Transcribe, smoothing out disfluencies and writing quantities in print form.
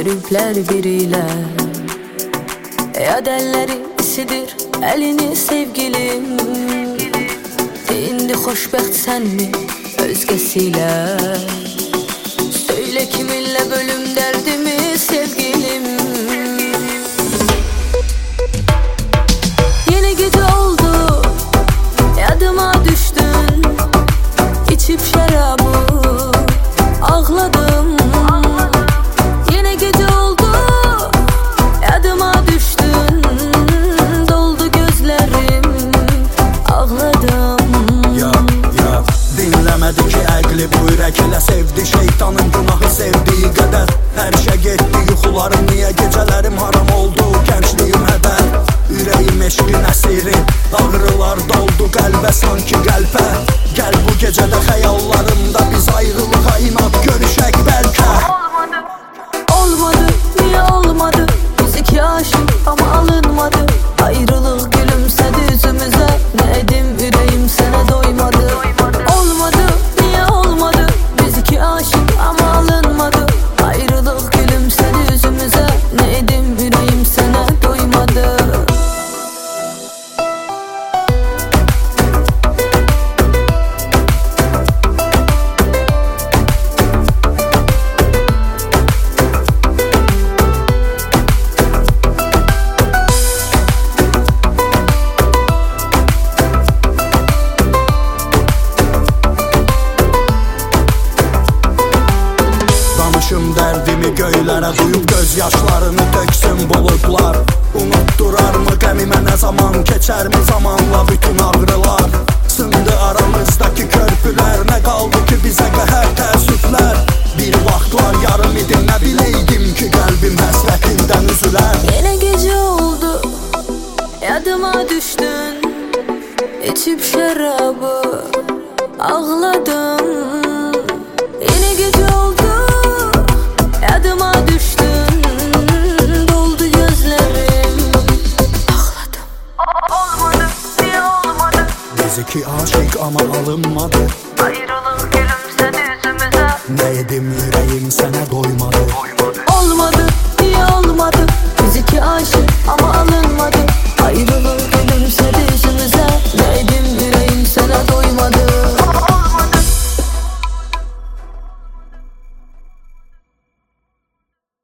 Görüblər biriyle Yad əllərisidir əlini sevgilim İndi xoşbəxt sənmi özgəsiyle Söyle kiminle bölüm derdimi sevgilim Yeni gece oldu yadıma düştün İçip şarabı ağladım Yeni gece oldu yadıma düştün Doldu gözlerim ağladım Ya dinləmədi ki əqli bu ürək elə sevdi Şeytanın günahı sevdiyi qədər Hər şey getdi yuxularım niyə gecələrim haram oldu Gəncliyim hədər Ürəyim eşqin əsiri Ağrılar doldu qəlbə sanki qəlbə Gəl bu gecədə xəyallarımda biz ayrılığa inat görüşək bəlkə Olmadı, niye olmadı Biz iki aşık ama alınmadı Ayrılık gülümsedi yüzümüze Ne edim yüreğim sana doymadı Olmadı, niye olmadı Biz iki aşık ama alınmadı Ayrılık gülümsedi yüzümüze Ne edim yüreğim sana doymadı Dərdimi göylərə duyub göz yaşlarını döksün buludlar Unutdurar mı qəmimə nə zaman keçərmi zamanla bütün ağrılar Sındı aramızdaki körpülər nə qaldı ki bizə qəhər təəssüflər Bir vaxtlar yarım idim nə bileydim ki qəlbim həsrətindən üzülər Yine gece oldu yadıma düştün İçip şarabı ağladım Yine gece oldu yadıma düştün Doldu gözlerim ağladım Olmadı niye olmadı Biz iki aşık ama alınmadı Ayrılık gülümsedi yüzümüze Ne edim yüreğim sənə doymadı Olmadı